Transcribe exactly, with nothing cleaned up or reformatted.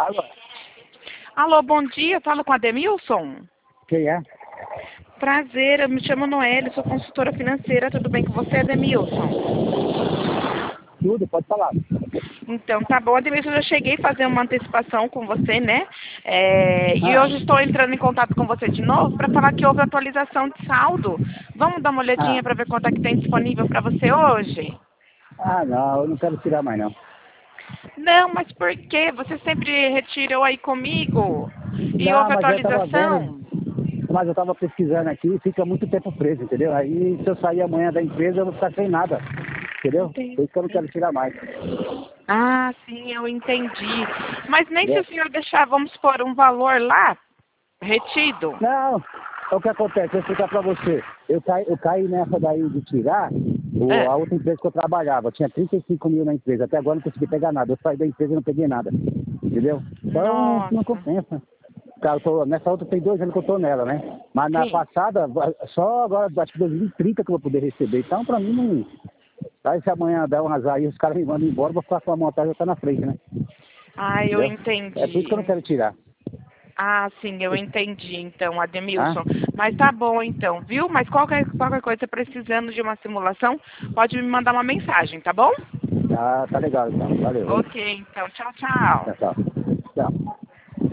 Alô? Alô, bom dia, falo com a Ademilson? Quem é? Prazer, eu me chamo Noelle, sou consultora financeira, tudo bem com você, Ademilson? Tudo, pode falar. Então, tá bom, Ademilson, eu já cheguei a fazer uma antecipação com você, né? É, e Ah, hoje estou entrando em contato com você de novo para falar que houve atualização de saldo. Vamos dar uma ah, olhadinha para ver quanto é que tem disponível para você hoje? ah, não, eu não quero tirar mais não. Não, mas por quê? Você sempre retirou aí comigo e Não, houve mas eu tava vendo, atualização? mas eu tava pesquisando aqui e fica muito tempo preso, entendeu? Aí se eu sair amanhã da empresa eu vou ficar sem nada, entendeu? Por Entendi. isso que eu não quero tirar mais. Ah, sim, eu entendi. Mas nem se Entendeu? o senhor deixar, vamos pôr um valor lá, retido. Não, é o que acontece, vou explicar pra você. Eu caí, eu caí nessa daí de tirar o, É. a outra empresa que eu trabalhava. Eu tinha trinta e cinco mil na empresa. Até agora eu não consegui pegar nada. Eu saí da empresa e não peguei nada. Entendeu? Então não Nossa. compensa. Cara, eu tô, nessa outra tem dois anos que eu tô nela, né? Mas na Sim. passada, só agora, acho que dois mil e trinta que eu vou poder receber. Então, pra mim, não. Aí se amanhã der um azar e os caras me mandam embora, eu vou ficar com a montagem já tá na frente, né? Ah, eu Entendeu? É por isso que eu não entendi. quero tirar. Ah, sim, eu entendi, então, Ah, Ademilson. Mas tá bom, então, viu? Mas qualquer, qualquer coisa precisando de uma simulação, pode me mandar uma mensagem, tá bom? tá, tá legal então. Valeu. Ok, então, tchau, tchau. Tchau, tchau. Tchau.